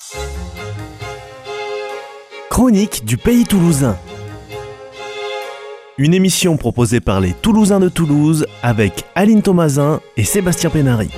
Chronique du Pays Toulousain. Une émission proposée par les Toulousains de Toulouse avec Aline Thomasin et Sébastien Pénary.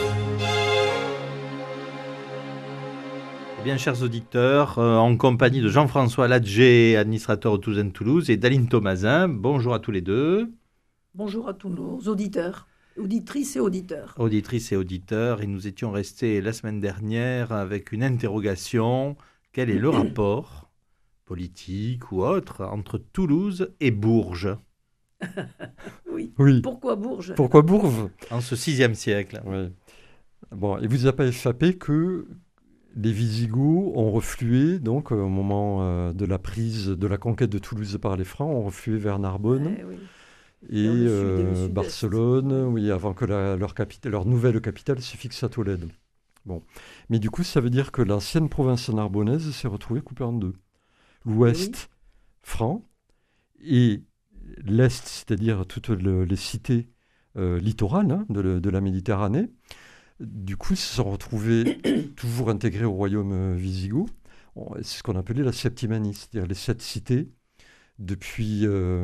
Eh bien, chers auditeurs, en compagnie de Jean-François Ladger, administrateur au Toulousain de Toulouse, et d'Aline Thomasin, bonjour à tous les deux. Bonjour à tous nos auditeurs, auditrices et auditeurs. Auditrices et auditeurs, et nous étions restés la semaine dernière avec une interrogation. Quel est le rapport politique ou autre entre Toulouse et Bourges Oui. Pourquoi Bourges en ce VIe siècle? Oui. Bon, il ne vous a pas échappé que les Visigoths ont reflué, donc au moment de la conquête de Toulouse par les Francs, ont reflué vers Narbonne et Barcelone, oui, avant que leur nouvelle capitale se fixe à Tolède. Bon. Mais du coup, ça veut dire que l'ancienne province narbonnaise s'est retrouvée coupée en deux. L'ouest, franc, et l'est, c'est-à-dire toutes les cités littorales de la Méditerranée, du coup, se sont retrouvés toujours intégrés au royaume wisigoth. C'est ce qu'on appelait la Septimanie, c'est-à-dire les 7 cités, depuis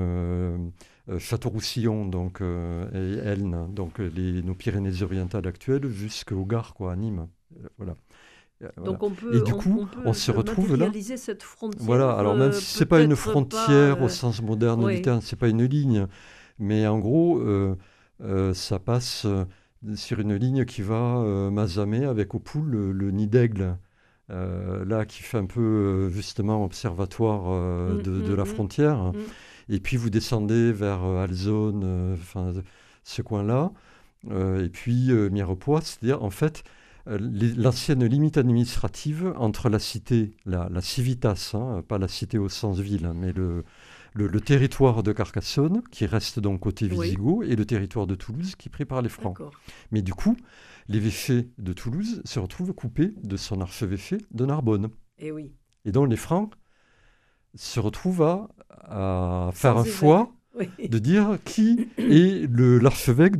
Château-Roussillon donc, et Elne, donc nos Pyrénées-Orientales actuelles, jusqu'au Gard, à Nîmes. Voilà. Donc et du coup, on se retrouve là. Cette frontière. Voilà. Alors même si c'est pas une frontière au sens moderne du terme, c'est pas une ligne, mais en gros, ça passe sur une ligne qui va Mazamet avec au Poul le nid d'aigle, là qui fait un peu justement observatoire de la frontière. Et puis vous descendez vers Alzone, ce coin-là, et puis Mirepoix, c'est-à-dire en fait l'ancienne limite administrative entre la cité, la civitas, pas la cité au sens ville, mais le territoire de Carcassonne, qui reste donc côté Visigoth, et le territoire de Toulouse, qui est pris par les Francs. D'accord. Mais du coup, l'évêché de Toulouse se retrouve coupé de son archevêché de Narbonne. Et oui. Et donc les Francs se retrouvent à faire un choix de dire qui est l'archevêque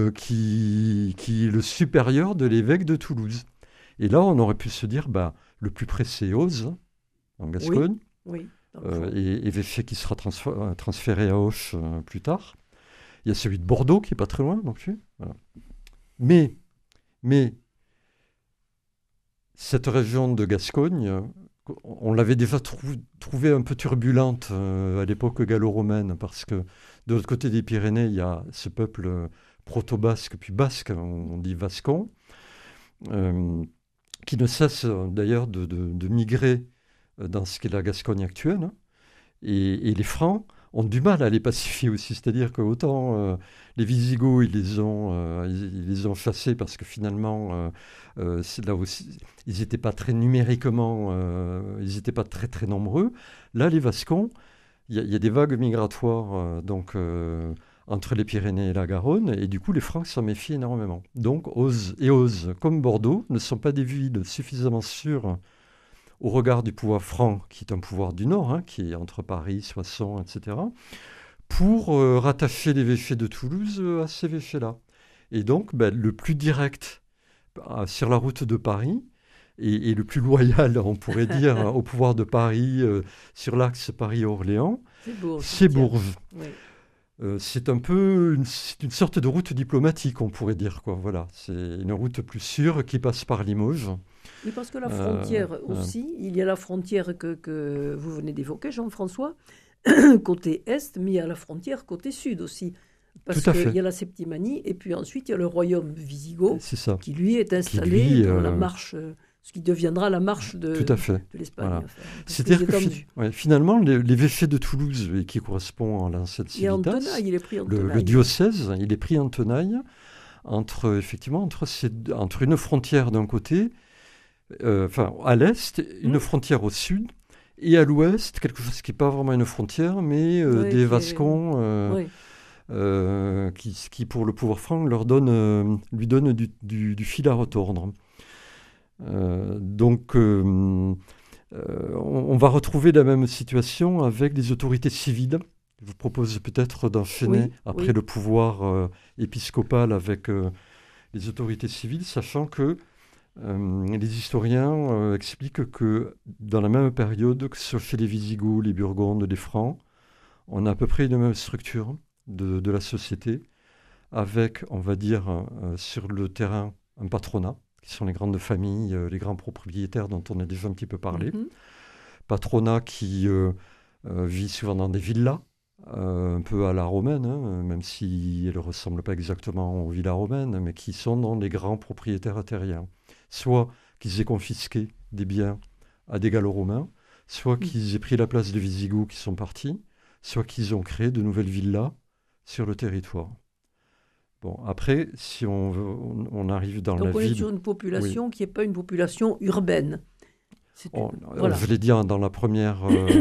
qui est le supérieur de l'évêque de Toulouse. Et là, on aurait pu se dire, le plus près, c'est Auze, en Gascogne, et évêché qui sera transféré à Auch plus tard. Il y a celui de Bordeaux, qui n'est pas très loin non plus. Voilà. Mais cette région de Gascogne, on l'avait déjà trouvée un peu turbulente à l'époque gallo-romaine, parce que de l'autre côté des Pyrénées, il y a ce peuple proto-basque, puis basque, on dit vascon, qui ne cesse d'ailleurs de migrer dans ce qu'est la Gascogne actuelle. Et les Francs ont du mal à les pacifier aussi, c'est-à-dire que autant les Visigoths, ils les ont chassés parce que finalement, là aussi, ils n'étaient pas très numériquement, ils n'étaient pas très très nombreux. Là, les Vascons, il y a des vagues migratoires entre les Pyrénées et la Garonne, et du coup, les Francs s'en méfient énormément. Donc, Auze, comme Bordeaux, ne sont pas des villes suffisamment sûres au regard du pouvoir franc, qui est un pouvoir du Nord, qui est entre Paris, Soissons, etc., pour rattacher l'évêché de Toulouse à ces évêchés-là. Et donc, le plus direct sur la route de Paris, et le plus loyal, on pourrait dire, au pouvoir de Paris, sur l'axe Paris-Orléans, c'est Bourges. Oui. C'est un peu une sorte de route diplomatique, on pourrait dire. Voilà. C'est une route plus sûre qui passe par Limoges. Oui, parce que la frontière aussi, il y a la frontière que vous venez d'évoquer, Jean-François, côté est, mais il y a la frontière côté sud aussi. Parce qu'il y a la Septimanie, et puis ensuite il y a le royaume wisigoth, qui lui est installé dans la marche, ce qui deviendra la marche de l'Espagne. Voilà. C'est-à-dire que finalement, l'évêché de Toulouse, qui correspond à l'ancienne civitas, le diocèse, il est pris en tenaille entre une frontière d'un côté, à l'est, une frontière au sud, et à l'ouest, quelque chose qui n'est pas vraiment une frontière, mais des Vascons qui, pour le pouvoir franc, lui donne du fil à retordre. Donc, on va retrouver la même situation avec les autorités civiles. Je vous propose peut-être d'enchaîner après le pouvoir épiscopal avec les autorités civiles, sachant que les historiens expliquent que dans la même période, que ce soit chez les Visigoths, les Burgondes, les Francs, on a à peu près une même structure de la société, avec, on va dire, sur le terrain, un patronat, qui sont les grandes familles, les grands propriétaires dont on a déjà un petit peu parlé. Patronat qui vit souvent dans des villas, un peu à la romaine, même si elles ne ressemblent pas exactement aux villas romaines, mais qui sont dans les grands propriétaires terriens. Soit qu'ils aient confisqué des biens à des Gallo-romains, soit qu'ils aient pris la place des Visigoths qui sont partis, soit qu'ils ont créé de nouvelles villas sur le territoire. Bon, après, si on arrive dans la ville... Donc on est sur une population qui n'est pas une population urbaine. Voilà. Je l'ai dit dans la première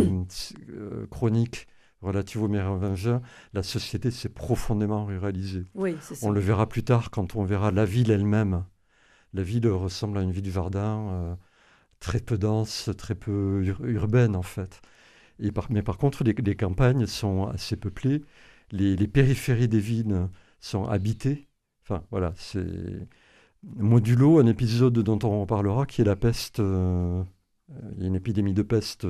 chronique relative aux Mérovingiens, la société s'est profondément ruralisée. Oui, c'est ça. On le verra plus tard quand on verra la ville elle-même. La ville ressemble à une ville du jardin, très peu dense, très peu urbaine en fait. Mais par contre, les campagnes sont assez peuplées. Les périphéries des villes sont habitées. Enfin, voilà, c'est modulo un épisode dont on parlera, qui est la peste. Il y a une épidémie de peste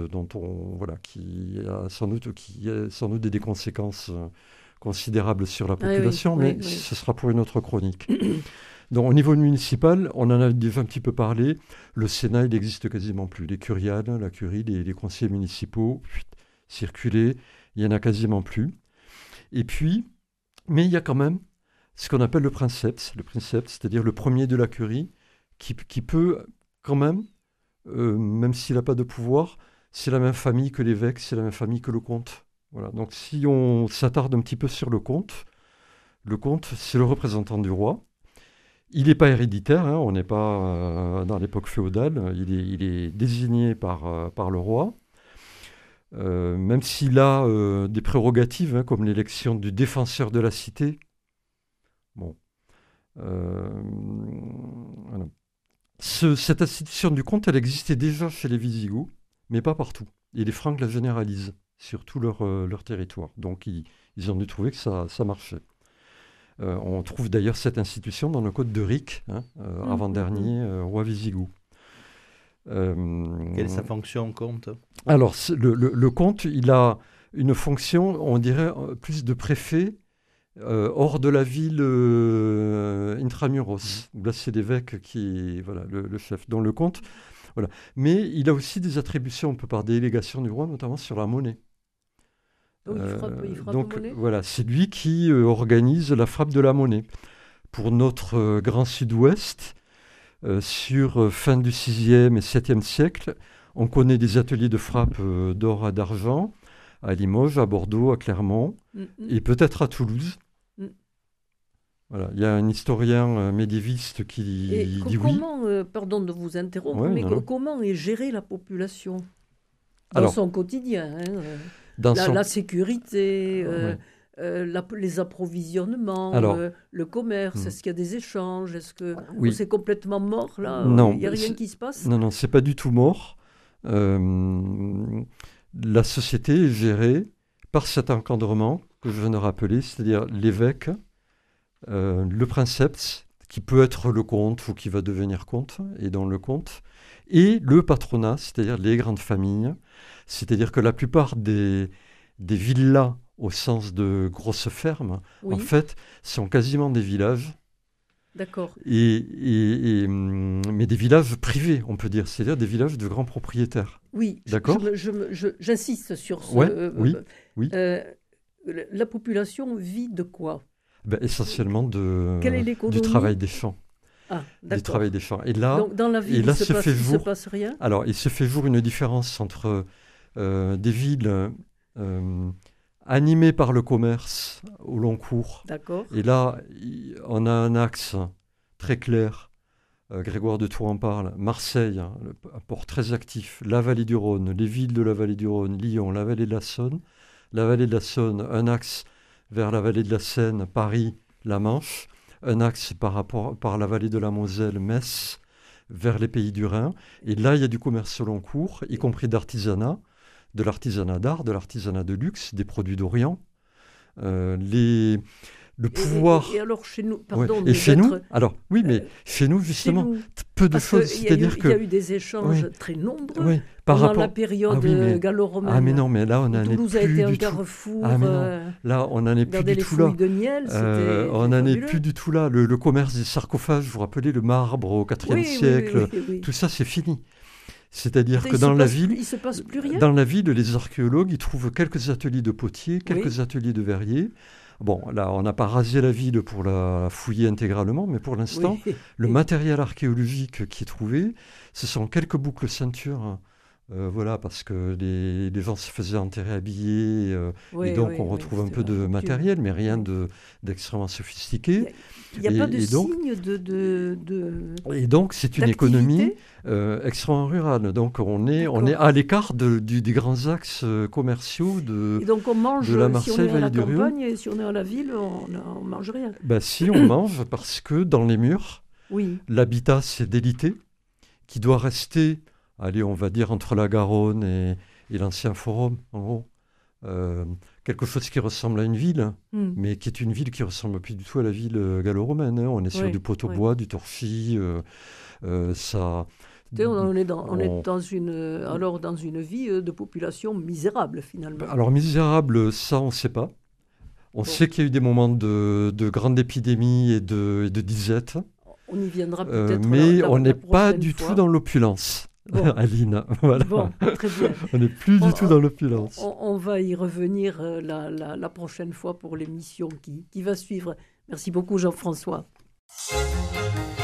qui a sans doute des conséquences considérables sur la population, ce sera pour une autre chronique. Donc, au niveau municipal, on en a déjà un petit peu parlé. Le Sénat, il n'existe quasiment plus. Les curiales, la curie, les conseillers municipaux, circuler, il n'y en a quasiment plus. Et puis, mais il y a quand même ce qu'on appelle le princeps, c'est-à-dire le premier de la curie, qui peut quand même s'il n'a pas de pouvoir, c'est la même famille que l'évêque, c'est la même famille que le comte. Voilà. Donc si on s'attarde un petit peu sur le comte, c'est le représentant du roi. Il n'est pas héréditaire, on n'est pas dans l'époque féodale, il est désigné par le roi, même s'il a des prérogatives, comme l'élection du défenseur de la cité. Bon. Voilà. Cette institution du comte, elle existait déjà chez les Visigoths, mais pas partout. Et les Francs la généralisent sur tout leur territoire. Donc ils ont dû trouver que ça marchait. On trouve d'ailleurs cette institution dans le code de Ric, avant-dernier roi Visigoth. Quelle est sa fonction, comte ? Alors, le comte, il a une fonction, on dirait, plus de préfet, hors de la ville intramuros. Là, c'est l'évêque qui est le chef. Donc le comte, voilà. Mais il a aussi des attributions un peu par délégation du roi, notamment sur la monnaie. Donc il frappe donc la monnaie. Voilà, c'est lui qui organise la frappe de la monnaie. Pour notre grand sud-ouest, sur fin du 6e et 7e siècle, on connaît des ateliers de frappe d'or et d'argent à Limoges, à Bordeaux, à Clermont, et peut-être à Toulouse. Voilà. Il y a un historien médiéviste qui dit comment, pardon de vous interrompre, mais comment est gérée la population dans son quotidien la sécurité, les approvisionnements, le commerce, est-ce qu'il y a des échanges, est-ce que c'est complètement mort là? Non, il n'y a rien qui se passe? Non, c'est pas du tout mort. La société est gérée par cet encadrement que je viens de rappeler, c'est-à-dire l'évêque, le princeps, qui peut être le comte ou qui va devenir comte, et dans le comte, et le patronat, c'est-à-dire les grandes familles. C'est-à-dire que la plupart des villas, au sens de grosses fermes, en fait, sont quasiment des villages. D'accord. Mais des villages privés, on peut dire, c'est-à-dire des villages de grands propriétaires. Oui, d'accord. J'insiste sur ce. Oui. La population vit de quoi? Essentiellement du travail des champs. Ah, d'accord. Du travail des champs. Et là, donc, dans la ville, il ne se passe rien? Alors, il se fait jour une différence entre des villes animées par le commerce au long cours. D'accord. Et là, on a un axe très clair. Grégoire de Tours en parle. Marseille, un port très actif. La vallée du Rhône, les villes de la vallée du Rhône, Lyon, la vallée de la Saône. La vallée de la Saône, un axe vers la vallée de la Seine, Paris, la Manche. Un axe par la vallée de la Moselle, Metz, vers les pays du Rhin. Et là, il y a du commerce au long cours, y compris d'artisanat, de l'artisanat d'art, de l'artisanat de luxe, des produits d'Orient. le pouvoir. Et alors chez nous, pardon. Et chez nous, alors oui, mais chez nous justement, peu de choses. C'est-à-dire qu'il y a eu des échanges très nombreux par pendant rapport la période gallo-romaine. Ah mais non, mais là on en est Toulouse plus a été un du tout. carrefour. Ah mais non, là on en est plus du tout là. De miel, on n'en est plus du tout là. Le commerce des sarcophages, vous vous rappelez le marbre au IVe siècle, tout ça c'est fini. C'est-à-dire que dans la ville, il se passe plus rien. Dans la ville, les archéologues ils trouvent quelques ateliers de potiers, quelques ateliers de verriers. Bon, là, on n'a pas rasé la ville pour la fouiller intégralement, mais pour l'instant, le matériel archéologique qui est trouvé, ce sont quelques boucles ceintures. Voilà, parce que les gens se faisaient enterrer habillés, et donc on retrouve un peu de matériel, mais rien d'extrêmement sophistiqué. Il n'y a pas de signe de... Et donc, c'est une économie extrêmement rurale. Donc, on est à l'écart des grands axes commerciaux et donc on mange, de la Marseille, si on est à la Vallée du Rion. campagne et si on est à la ville, on ne mange rien. Ben, si, on mange parce que dans les murs, l'habitat, c'est délité, qui doit rester, allez, on va dire, entre la Garonne et l'ancien forum, en gros. Quelque chose qui ressemble à une ville, mais qui est une ville qui ressemble plus du tout à la ville gallo-romaine. On est sur du poteau-bois, du torchis. Ça. On est dans une vie de population misérable finalement. Alors misérable, ça on ne sait pas. On sait qu'il y a eu des moments de grande épidémie et de disette. On y viendra peut-être. Mais on n'est pas du tout dans l'opulence. Bon. Aline, voilà. Bon, très bien. On n'est plus du tout dans l'opulence. On va y revenir la prochaine fois pour l'émission qui va suivre. Merci beaucoup Jean-François.